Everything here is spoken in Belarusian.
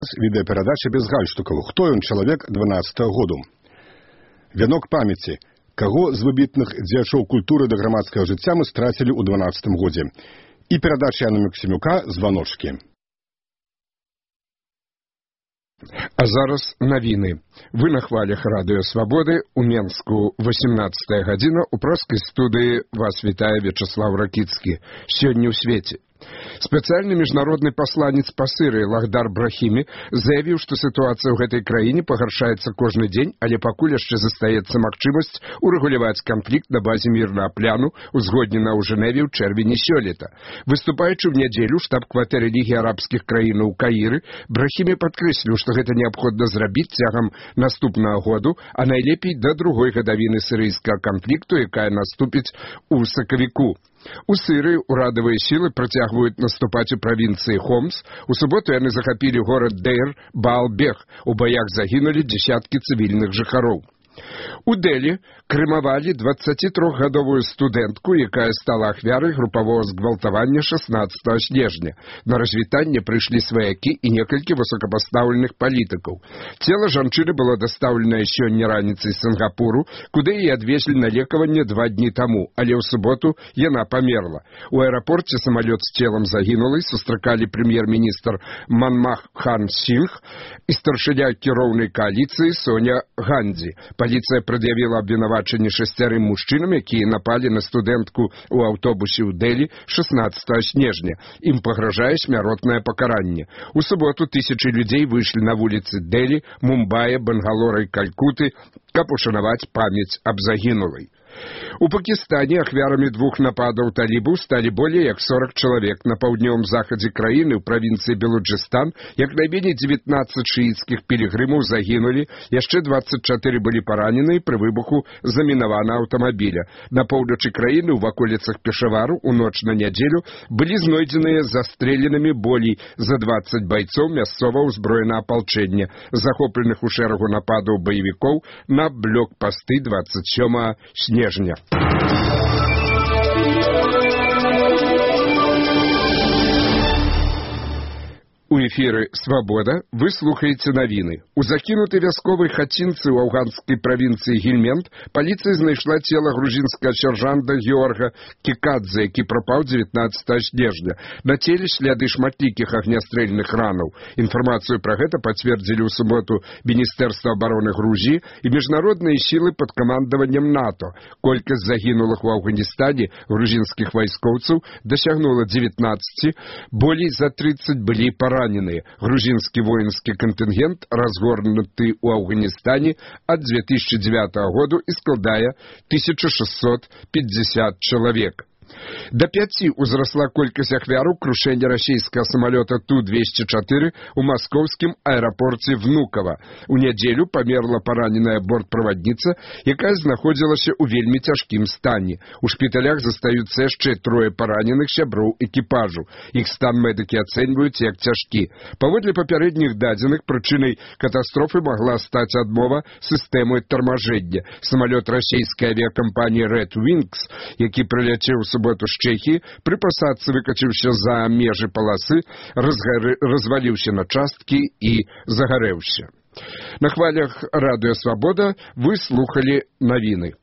Відэаперадача без гальштукаў. Хто ён чалавек 12-го году? Вянок памяці. Каго з выбітных дзеячоў культуры да грамадскага жыцця мы страцілі ў 12-м годзе? І перадача Яна Максімюка «Званочкі». А зараз навіны. Вы на хвалях Радыё Свабоды. У Менску 18 гадзіна. У праскай студыі вас вітае Вячаслав Ракіцкі. Сёння ў свеце. Спецыяльны міжнародны пасланец па Сірыі Лахдар Брахімі заявіў, што сітуацыя ў гэтай краіне пагаршаецца кожны дзень, але пакуль яшчэ застаецца магчымасць урэгуляваць канфлікт на базе мірнага пляну, узгоднена ў Жэневе ў чэрвені сёлета. Выступаючы ў нядзелю ў штаб-кватэры Лігі арабскіх краінаў у Каіры, Брахімі падкрэсліў, што гэта неабходна зрабіць цягам наступнага году, а найлепей да другой гадавіны сірыйскага канфлікту, якая наступіць у сакавіку. У Сірыі урадавыя сілы працягваюць наступаць у правінцыі Хомс. У суботу яны захапілі горад Дейр-Баал-Бех. У баях загінулі дзесяткі цывільных жыхароў. У Дэлі крэмавалі 23-гадовую студэнтку, якая стала ахвярай групавога згвалтавання 16 снежня. На развітанне прыйшлі сваякі і некалькі высокапастаўленых палітыкаў. Цела жанчыны было дастаўленае сёння раніцай з Сінгапуру, куды яе адвезлі на лекаванне 2 дні таму, але ў суботу яна памерла. У аэрапорце самалёт з целам загінулай сустракалі прэм'ер-міністр Манмах Хан Сінг і старшыня кіроўнай кааліцыі Соня Гандзі. Паліцыя прад'явіла абвінавачанне 6 мужчынам, якія напалі на студэнтку ў аўтобусе ў Дэлі 16 снежня. Ім пагражае смяротнае пакаранне. У суботу тысячы людзей выйшлі на вуліцы Дэлі, Мумбаі, Бангалора і Калькуты, каб ушанаваць памяць аб загінулай. У Пакістане ахвярамі 2 нападаў талібаў сталі болей як 40 чалавек. На паўднёвым захадзе краіны ў правінцыі Белуджыстан як найменей 19 шыіцкіх пілігрымаў загінулі, яшчэ 24 былі параненыя пры выбуху замінаванага аўтамабіля. На поўначы краіны ў ваколіцах Пешавару ў ноч на нядзелю былі знойдзеныя застрэленымі болей за 20 байцоў мясцовага ўзброенага апалчэння, захопленых у шэрагу нападаў баевікоў на блокпасты 27 снежня. У эфіры «Свабода» вы слухаеце навіны. У закінутай вясковай хацінцы ў афганскай правінцыі Гельмент паліцыя знайшла цела грузінскага сяржанта Георга Кікадзе, які прапаў 19 снежня. На целе сляды шматлікіх агнястрэльных ранаў. Інфармацыю пра гэта пацвердзілі ў суботу Міністэрства абароны Грузіі і міжнародныя сілы пад камандаваннем НАТО. Колькасць загінулых у Афганістане грузінскіх вайскоўцаў дасягнула 19, болей за 30 былі параненыя. Грузінскі воінскі кантынгент разгорнуты ў Афганістане ад 2009 году і складае 1650 чалавек. До 5 узросла колькасць ахвяраў крушэння расійскага самалёта Ту-204 у маскоўскім аэрапорце Внукова. У нядзелю памерла параненая бортправадніца, якая знаходзілася ў вельмі цяжкім стане. У шпіталях застаюцца яшчэ 3 параненых сяброў экіпажу. Іх стан медыкі ацэньваюць як цяжкі. Паводле папярэдніх дадзеных, прычынай катастрофы магла стаць адмова сістэмы тармажэння. Самалёт расійскай авіякампаніі Red Wings, які прыляцеў у суботу з Чэхіі, пры пасадцы выкаціўся за межы паласы, разваліўся на часткі і загарэўся. На хвалях Радыё Свабода вы слухалі навіны.